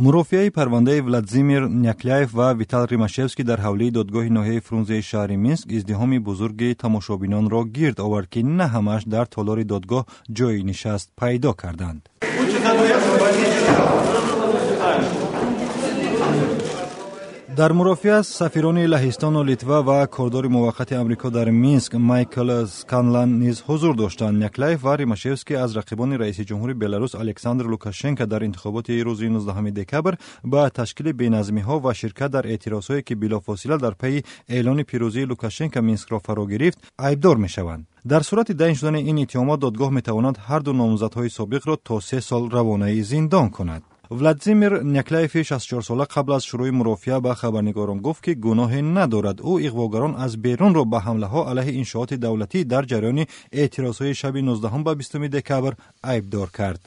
مرافعه پرونده ولادیمیر نیکلایف و ویتال ریماشوفسکی در حوله دادگاه ناحیه فرونزه شهر مینسک ازدحام بزرگ تماشابینان را گرد آورد که نه همش در تالار دادگاه جای نشست پیدا کردند. در مرافعه سفیران لهستان و لیتوا و کاردار موقت امریکا در مینسک مایکل سکانلان نیز حضور داشتند. نیکلایف و ریماشوفسکی از رقیبان رئیس جمهور بلاروس الکساندر لوکاشنکو در انتخابات روز 19 دکبر با تشکیل بی‌نظمی‌ها و شرکت در اعتراضاتی که بلافاصله در پی اعلان پیروزی لوکاشنکو مینسک را فرا گرفت عیبدار می‌شوند. در صورت داین شدن این اتهامات دادگاه می‌تواند هر دو نامزدهای سابق را تا 3 سال روانه زندان کند. ولادیمیر نیکلایف 64 ساله قبل از شروع مرافعه به خبرنگاران گفت که گناهی ندارد. او اغواگران از بیرون را به حمله ها علیه انشاءات دولتی در جریان اعتراضهای شب 19 به 20 دکبر عیبدار کرد.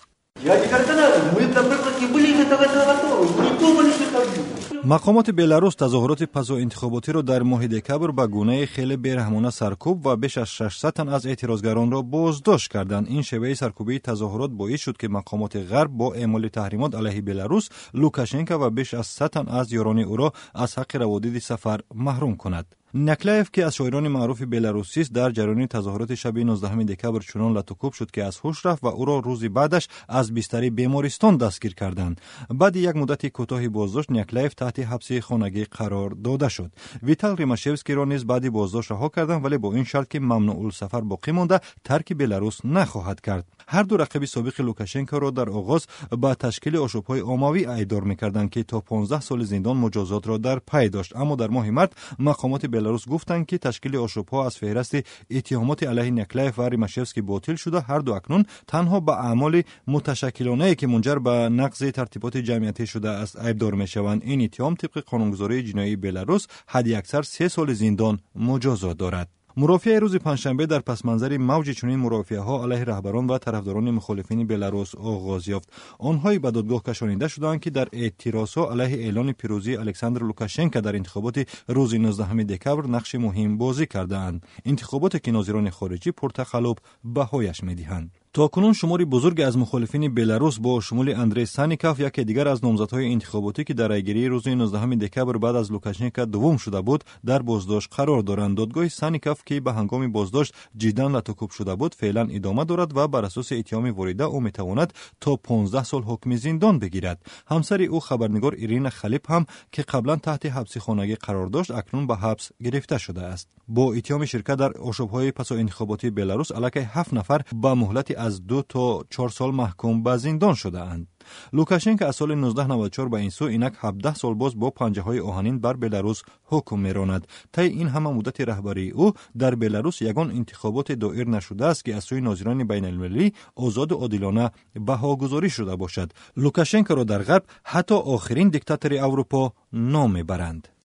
مقامات بلاروس تظاهرات پس از انتخاباتی را در ماه دکبر به گونه خیلی بیرحمانه سرکوب و بیش از 600 تن از اعتراضگران را بازداشت کردند. این شیوه سرکوبی تظاهرات باعث شد که مقامات غرب با اعمال تحریمات علیه بلاروس لوکاشنکو و بیش از 100 تن از یاران او را از حق روادید سفر محروم کند. نیکلایف که از شاعران معروف بلاروسی است در جریان تظاهرات شب 19 دکبر چنان لطوکوب شد که از هوش رفت و او را روزی بعدش از بستر بیمارستان دستگیر کردند. بعد یک مدت کوتاهی بازداشت نیکلایف تحت حبس خانگی قرار داده شد. ویتال ریماشوفسکی را نیز بعد بازداشت رها کردند ولی با این شرط که ممنوع السفر باقی مانده ترک بلاروس نخواهد کرد. هر دو رقیب سابق لوکاشنکو را در آغاز با تشکیل آشوب‌های عمومی ادعا می‌کردند که تا 15 سال زندان مجازات را در پی داشت، اما در ماه مارس مقامات بلاروس گفتند که تشکیل آشوب‌ها از فهرست اتهامات علیه نیکلایف و ریماشوفسکی باطل شده. هر دو اکنون تنها به اعمال متشکلانه‌ای که منجر به نقض ترتیبات جمعیتی شده است عیبدار می‌شوند. این اتهام طبق قانونگذاری جنایی بلاروس حداکثر 3 سال زندان مجازات دارد. مرافعه روز پنجشنبه در پس منظر موج چنین مرافعه‌ها علیه رهبران و طرفداران مخالفین بلاروس آغاز یافت. آنها به دادگاه کشانیده شدند که در اعتراضات علیه اعلان پیروزی الکساندر لوکاشنکو در انتخابات روز 19 دکبر نقش مهم بازی کردند. انتخاباتی که ناظران خارجی پرتقلب بهایش می‌دهند. تاکنون شماری بزرگ از مخالفین بلاروس با شمول اندری سانیکوف یکی دیگر از نامزدهای انتخاباتی که در رأیگیری روز 19 دکبر بعد از لوکاشنکو دوم شده بود در بازداشت قرار دارند. دادگاه سانیکوف که به هنگام بازداشت جداً لطوکوب شده بود فعلا ادامه دارد و بر اساس اتهام وارده او میتواند تا 15 سال حکم زندان بگیرد. همسر او خبرنگار ایرینا خلیپ هم که قبلا تحت حبس خانگی قرار داشت اکنون به حبس گرفته شده است. با اتهام شرکت در آشوب‌های پس از انتخاباتی بلاروس علیه 7 نفر با مهلت از 2 تا 4 سال محکوم به زندان شده اند. لوکاشنکو از سال 1994 به این سو اینک 17 سال باز با پنجه‌های آهنین بر بلاروس حکم می‌راند. طی این همه مدت رهبری او در بلاروس یگان انتخابات دایر نشده است که از سوی ناظران بین‌المللی آزاد و عادلانه بهاگذاری شده باشد. لوکاشنکو را در غرب حتی آخرین دیکتاتور اروپا نام می‌برند.